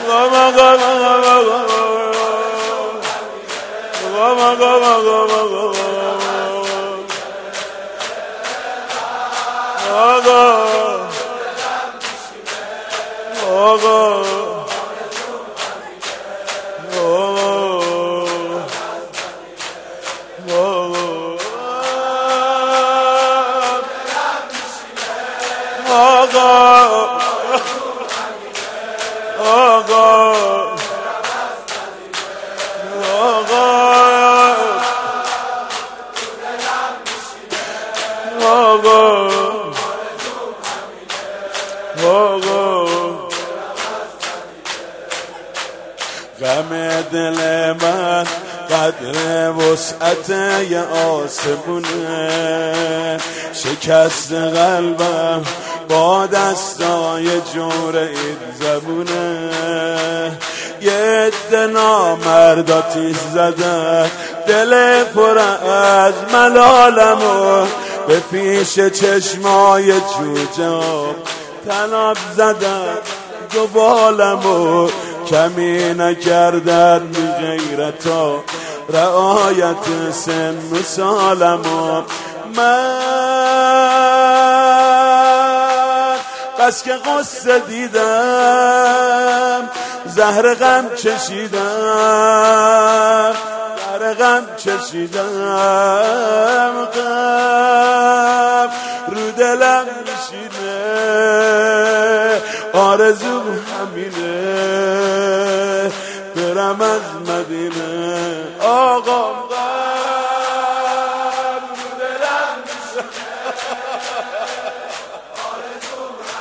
غم دل من قدر وسعت یه آسمونه، شکست قلبم با دستای جور این زبونه. یه عده نامردا تیز زدن دل پر از ملالمو، به پیش چشمای جوجه طناب زدن جبالمو. کمی نکردن بی غیرتا رعایت سن و سالمو. من بس که قصه دیدم زهر غم چشیدم، زهر غم چشیدم، غم رو دلم میشینه، آرزو همینه برم از مدینه. آقا غم رو دلم میشینه، آرزو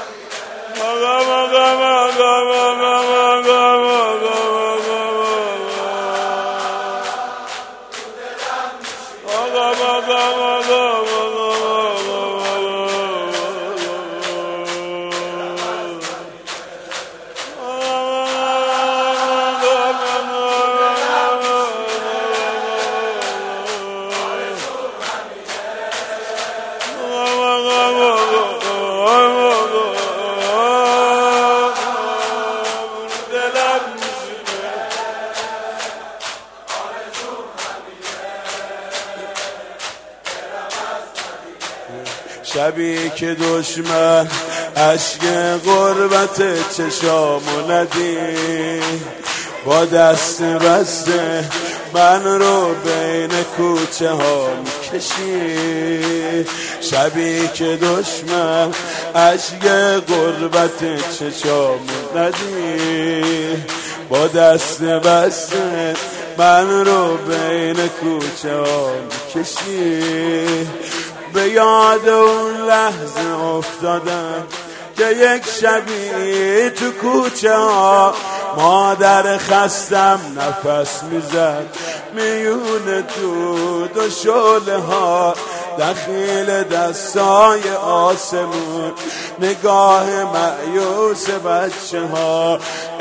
شبی که دشمن اشک غربت چشامو ندید، با دست بسته من رو بین کوچه ها میکشید. شبی که دشمن اشک غربت چشامو ندید، با دست بسته من رو بین کوچه ها میکشید. به یاد اون لحظه افتادم که یک شبی تو کوچه ها مادر خستم نفس میزد میون دود و شعله ها، دخیل دستای آسمون نگاه مایوس بچه ها.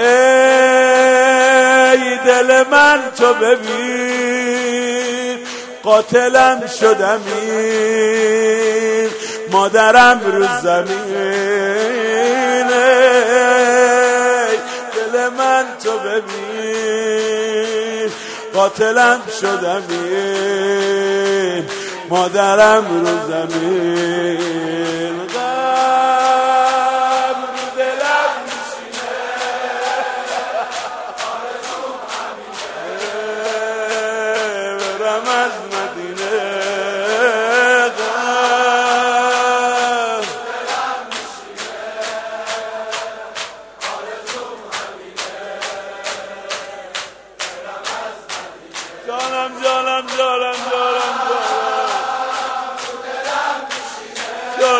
ای دل من تو ببین قاتلم شدمی، مادرم رو زمین. ای دل من تو ببین قاتلم شدمی، مادرم رو زمین. غم رو دلم میشینه، آرزو همینه برم از مدینه. غم دلم میشینه، آرزو همینه برم از مدینه. جانم جانم جانم جانم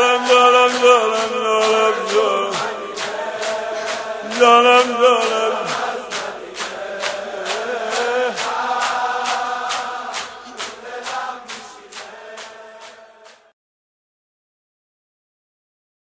جانم جانم جانم جانم جانم